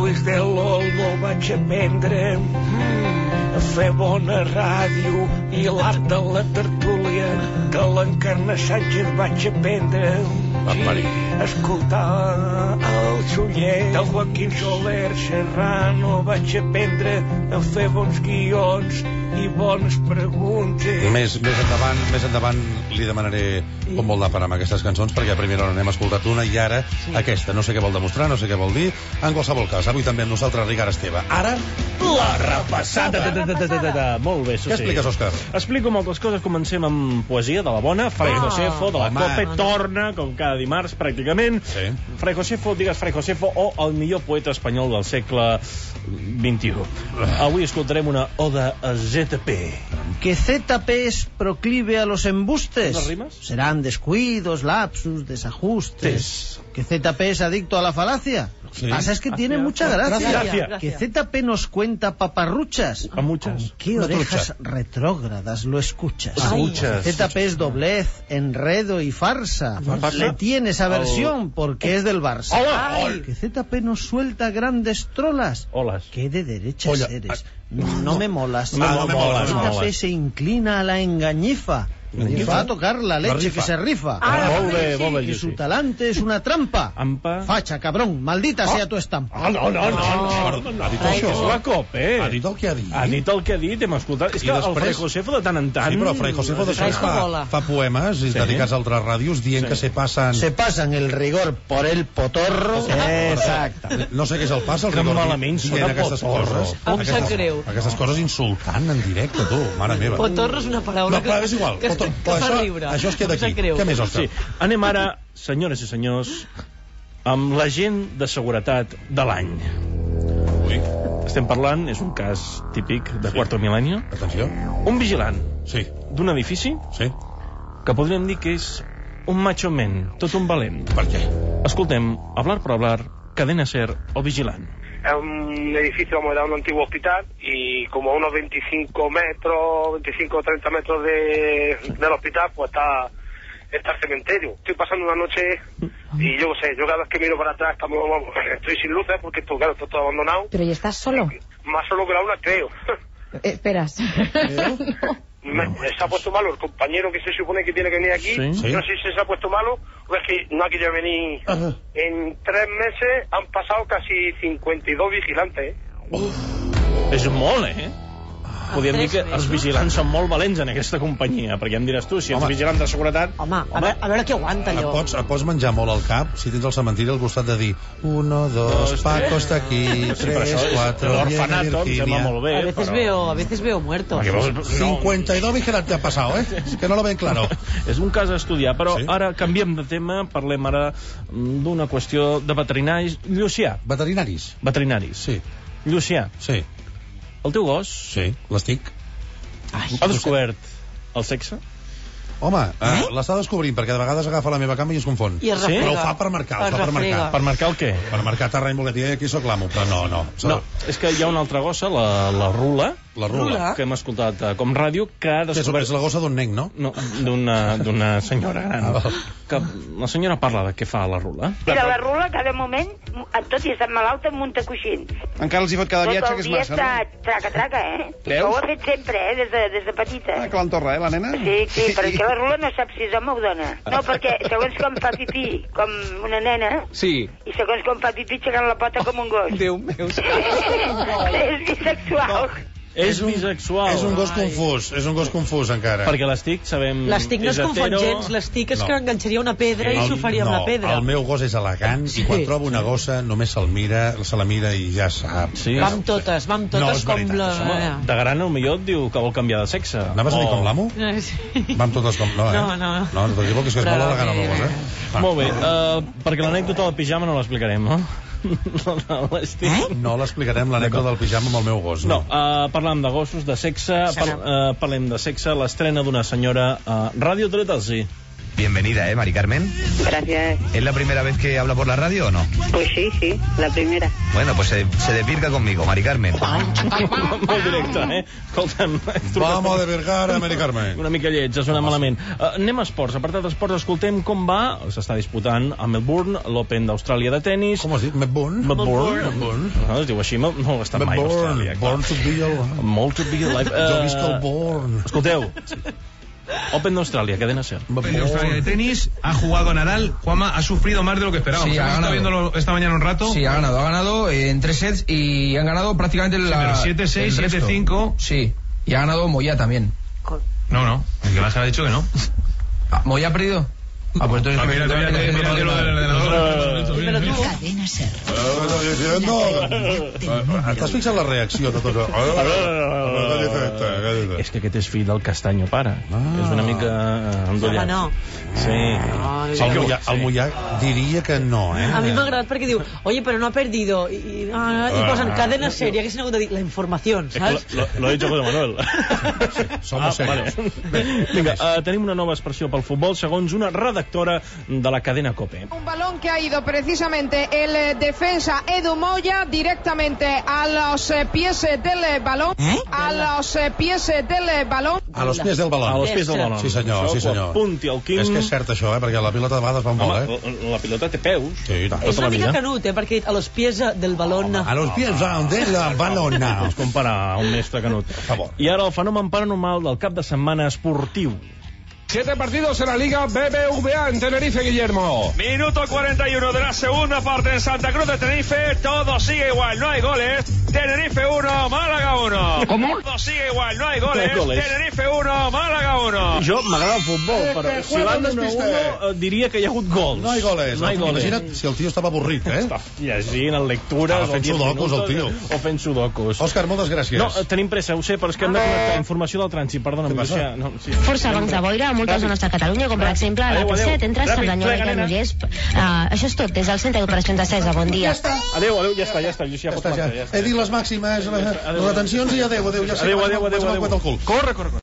Després de l'Olmo vaig aprendre a fer bona ràdio i l'art de la tertúlia. De l'Encarna Sánchez vaig aprendre a escoltar el Sunyer. Del Joaquín Soler Serrano vaig aprendre a fer bons guions i bones preguntes. Més endavant li demanaré com vol anar per amb aquestes cançons, perquè a primera hora n'hem escoltat una i ara aquesta. No sé què vol demostrar, no sé què vol dir. En qualsevol cas, avui també amb nosaltres Ricard Esteve. Ara, la repassada. Molt bé, Què expliques, Òscar? Explico moltes coses. Comencem amb poesia de la bona. Fray Josefo, de la COPE, torna, com cada dimarts, pràcticament. Sí. Fray Josefo, digues Fray Josefo, o el millor poeta espanyol del segle XXI. Avui escoltarem una oda a ZP. Que ZP es proclive a los embustes. ¿No rimas? Serán descuidos, lapsus, desajustes. Que ZP es adicto a la falacia. Lo que pasa es que tiene mucha gracia. Que ZP nos cuenta paparruchas. A muchas. ¿Con qué orejas retrógradas lo escuchas? Muchas. ZP es doblez, enredo y farsa. Le tienes aversión porque es del Barça. Que ZP nos suelta grandes trolas. Olas. ¿Qué de derechas eres? No me molas. No me molas. ZP se inclina a la engañifa. Y va a tocar la leche que se rifa. Que su talante es una trampa. Facha, cabrón, maldita sea tu estampa. No. Ha dit això. És la COPE. Ha dit el que ha dit. Ha dit el que ha dit, hem escoltat. És que el Fray Josefo de tant en tant... Sí, però Fray Josefo després fa poemes dedicats a altres ràdios dient que se pasan el rigor por el potorro. Exacte. No sé què és el pas, el rigor. Que malament sona potorro. Em sap greu. Aquestes coses insultant en directe, tu, mare meva. Potorro és una paraula que és igual. que fa riure. Això es queda aquí. Què més, Òscar? Sí. Anem ara, senyores i senyors, amb l'agent de seguretat de l'any. Ui. Estem parlant, és un cas típic de Cuarto Milenio. Atenció. Un vigilant d'un edifici que podríem dir que és un macho man, tot un valent. Per què? Escoltem, hablar por hablar, cadena ser o vigilant. Es un edificio, vamos a dar un antiguo hospital, y como a unos 25 o 30 metros del hospital, pues está el cementerio. Estoy pasando una noche y yo sé, yo cada vez que miro para atrás estoy sin luces porque esto, claro, está todo abandonado. Pero ¿y estás solo? Más solo que la una, creo. Esperas. Se ha puesto malo el compañero que se supone que tiene que venir aquí. Sí. No sé si se ha puesto malo o es que no ha querido venir. En 3 meses han pasado casi 52 vigilantes. És molt, Podríem dir que els vigilants són molt valents en aquesta companyia, perquè em diràs tu, si ets vigilant de seguretat... Home, a veure què aguanta allò. Et pots menjar molt al cap si tens el cementiri al costat de dir 1, 2, Paco está aquí, 3, 4... L'orfanato em sembla molt bé. A veces veo muertos. 52 vigilantes han passat, És que no lo ven claro. És un cas a estudiar, però ara canviem de tema, parlem ara d'una qüestió de veterinaris. Llucià. Veterinaris? Veterinaris. Sí. Llucià. Sí. El teu gos... Sí, l'estic. Ha descobert el sexe? Home, l'està descobrint perquè de vegades agafa la meva cama i es confon. Però ho fa per marcar, Per marcar el què? Per marcar terreny, voler dir aquí sóc l'amo, però no. No, és que hi ha una altra gossa, la Rula, La Rula. Que hem escoltat com ràdio, que ha descobert... És la gossa d'un nen, no? No, d'una senyora gran. Que la senyora parla de què fa la Rula. Mira, la Rula cada moment, tot i estar malalta, munta coixins. Encara els hi fot cada viatge, que és massa, no? Tot el dia està traca, Veus? Ho ha fet sempre, des de petita. Que l'entorra, la nena? Sí, perquè la Rula no sap si és home o dona. No, perquè segons com fa pipí, com una nena, i segons com fa pipí, aixecant la pota com un gos. Déu meu. És bisexual. És bisexual. És un gos confús, encara. Perquè l'estic, sabem... L'estic no es confon gens, l'estic és que enganxaria una pedra i s'ho faria amb la pedra. El meu gos és elegant i quan troba una gossa només se la mira i ja sap. Vam totes com la... De gran, millor et diu que vol canviar de sexe. Anaves a dir com l'amo? Vam totes com... No, no, t'equivoques, que és molt elegant el meu gos, Molt bé, perquè l'anècdota del pijama no l'explicarem, no? No l'explicarem, l'anècdota del pijama amb el meu gos. No, parlem de gossos, de sexe, parlem de sexe, l'estrena d'una senyora a Ràdio Teletalsi. Bienvenida, Mari Carmen. Gracias. ¿Es la primera vez que habla por la radio o no? Pues sí, la primera. Bueno, pues se desvirga conmigo, Mari Carmen. Molt directe, Escolta'm... Vamos a desvirgar a Mari Carmen. Una mica lleig, sona malament. Anem a esports. Apartat d'esports, escoltem com va. S'està disputant a Melbourne l'Open d'Austràlia de tennis. Com has dit? Melbourne? Es diu així, no he estat mai a Austràlia. Born to be alive. Molt to be alive. Jo visc el Born. Escolteu, Open de Australia, cadena SER. Open de Australia de tenis, ha jugado Nadal. Juanma ha sufrido más de lo que esperábamos. Sí, ha ganado. Viéndolo esta mañana un rato. Sí, ha ganado en 3 sets y han ganado prácticamente la... Sí, pero 7-6, 7-5. Sí, y ha ganado Moya también. No, el que más ha dicho que no. ¿Moya ha perdido? Ah, pues entonces... Mira lo del ordenador. Cadena SER. T'has fixat la reacció de tot això? És que aquest és fill del Castanyo pare. És una mica endollat. Home, no. Sí. El Mollà diria que no, A mi m'ha agradat perquè diu, oye, pero no ha perdido. I posen cadena SER, i haguessin hagut de dir la informació, saps? Lo ha dicho José Manuel. Somos serios. Vinga, tenim una nova expressió pel futbol, segons una redactora de la cadena COPE. Un balón que ha ido precisamente el defensa Edu Moya directamente a los pies del balón. A los pies del balón. A los pies del balón. A los pies del balón. Sí, senyor, sí, senyor. Punti al quim. És que és cert això, perquè la pilota de vegades va en vol, La pilota té peus. Sí, tant. És una mica canut, perquè a los pies del balón. A los pies del balón. Es compara a un mestre canut. I ara el fenomen paranormal del cap de setmana esportiu. 7 partidos en la Liga BBVA en Tenerife, Guillermo. Minuto 41 de la segunda parte en Santa Cruz de Tenerife. Todo sigue igual, no hay goles. Tenerife 1, Málaga 1. ¿Cómo? Todo sigue igual, no hay goles. Tenerife 1, Málaga 1. Jo m'agrada el futbol, però si van 1-1 diria que hi ha hagut gols. No hay goles. Imagina't si el tio estava avorrit, Està llegint en lectures. Fent sudokus, el tio. O fent sudokus. Òscar, moltes gràcies. No, tenim pressa, ho sé, però és que hem de connectar informació del trànsit. Perdona'm. Força bancs de boira a moltes zones de Catalunya, com per exemple a la T7, entre Cerdanyola i Granollers. Això és tot, des del Centre d'Operacions de CESA. Bon dia. Adéu, ja està. He dit les màximes, les retencions i adéu, ja sé. Adéu. Corre.